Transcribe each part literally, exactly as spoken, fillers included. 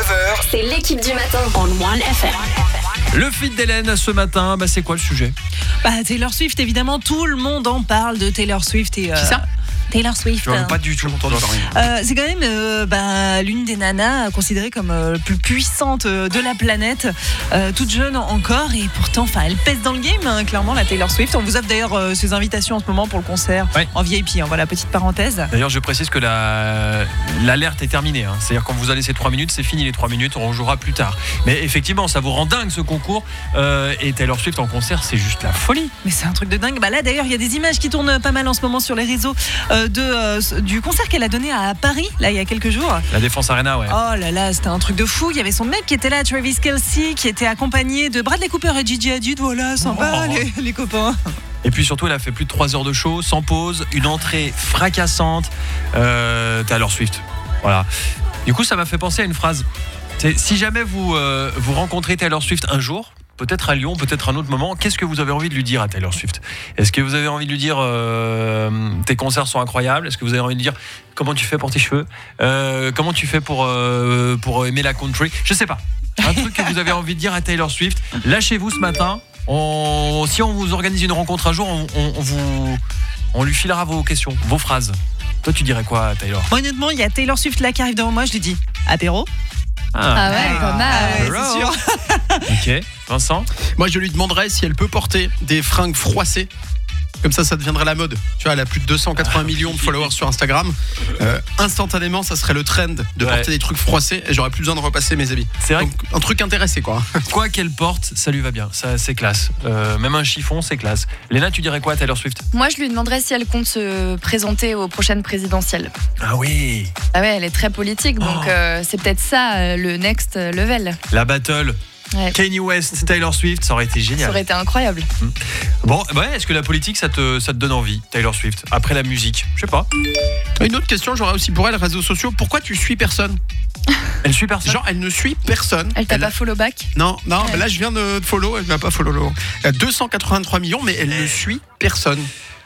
neuf heures, c'est l'équipe du matin on One F M. Le feat d'Hélène ce matin, bah c'est quoi le sujet ? Bah Taylor Swift, évidemment, tout le monde en parle de Taylor Swift et. Euh... Qui ça ? Taylor Swift. Je n'ai pas du tout entendu parler. Euh, c'est quand même euh, bah, l'une des nanas considérée comme euh, plus puissante euh, de la planète, euh, toute jeune encore, et pourtant, elle pèse dans le game, hein, clairement, la Taylor Swift. On vous offre d'ailleurs euh, ses invitations en ce moment pour le concert, ouais. En V I P, hein, voilà, petite parenthèse. D'ailleurs, je précise que la, l'alerte est terminée, hein. C'est-à-dire quand vous allez ces trois minutes, c'est fini les trois minutes, on jouera plus tard. Mais effectivement, ça vous rend dingue ce concours, euh, et Taylor Swift en concert, c'est juste la folie. Mais c'est un truc de dingue. Bah là, d'ailleurs, il y a des images qui tournent pas mal en ce moment sur les réseaux. Euh, De, euh, du concert qu'elle a donné à Paris là il y a quelques jours. La Défense Arena, ouais. Oh là là, c'était un truc de fou. Il y avait son mec qui était là, Travis Kelce, qui était accompagné de Bradley Cooper et Gigi Hadid. Voilà, sympa, oh. les, les copains. Et puis surtout, elle a fait plus de trois heures de show sans pause, une entrée fracassante. Euh, Taylor Swift, voilà. Du coup, ça m'a fait penser à une phrase. C'est, si jamais vous euh, vous rencontrez Taylor Swift un jour, peut-être à Lyon, peut-être à un autre moment, qu'est-ce que vous avez envie de lui dire à Taylor Swift ? Est-ce que vous avez envie de lui dire euh, tes concerts sont incroyables ? Est-ce que vous avez envie de lui dire comment tu fais pour tes cheveux ? euh, Comment tu fais pour, euh, pour aimer la country ? Je sais pas. Un truc que vous avez envie de dire à Taylor Swift, lâchez-vous ce matin. On, si on vous organise une rencontre un jour, on, on, on, vous, on lui filera vos questions, vos phrases. Toi, tu dirais quoi, Taylor ? Honnêtement, il y a Taylor Swift là qui arrive devant moi, je lui dis apéro. Ah, ah ouais, pas mal. Ah ouais, c'est sûr. Ok, Vincent ? Moi, je lui demanderais si elle peut porter des fringues froissées. Comme ça, ça deviendrait la mode. Tu vois, elle a plus de deux cent quatre-vingts millions de followers sur Instagram. Euh, instantanément, ça serait le trend de ouais. porter des trucs froissés et j'aurais plus besoin de repasser mes habits. C'est vrai. Donc, un truc intéressé, quoi. Quoi qu'elle porte, ça lui va bien. Ça, c'est classe. Euh, même un chiffon, c'est classe. Léna, tu dirais quoi à Taylor Swift ? Moi, je lui demanderais si elle compte se présenter aux prochaines présidentielles. Ah oui. Ah ouais, elle est très politique, donc oh. euh, c'est peut-être ça euh, le next level. La battle. Ouais. Kanye West, Taylor Swift, ça aurait été génial. Ça aurait été incroyable. Mmh. Bon, ouais, est-ce que la politique, ça te, ça te donne envie, Taylor Swift ? Après la musique, je sais pas. Une autre question, j'aurais aussi pour elle, réseaux sociaux. Pourquoi tu suis personne ? Elle suit personne ? Genre, elle ne suit personne. Elle t'a elle pas a... follow back ? Non, non, ouais. Là, je viens de follow, elle m'a pas follow. Elle a deux cent quatre-vingt-trois millions, mais elle ne suit personne.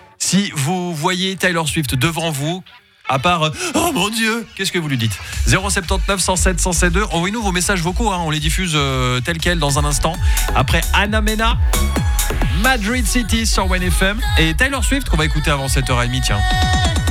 Si vous voyez Taylor Swift devant vous, à part, oh mon Dieu, qu'est-ce que vous lui dites ? zéro sept neuf cent sept cent deux, envoyez-nous vos messages vocaux, hein, on les diffuse euh, tels quels dans un instant. Après Anna Mena, Madrid City sur One F M et Taylor Swift qu'on va écouter avant sept heures trente, tiens.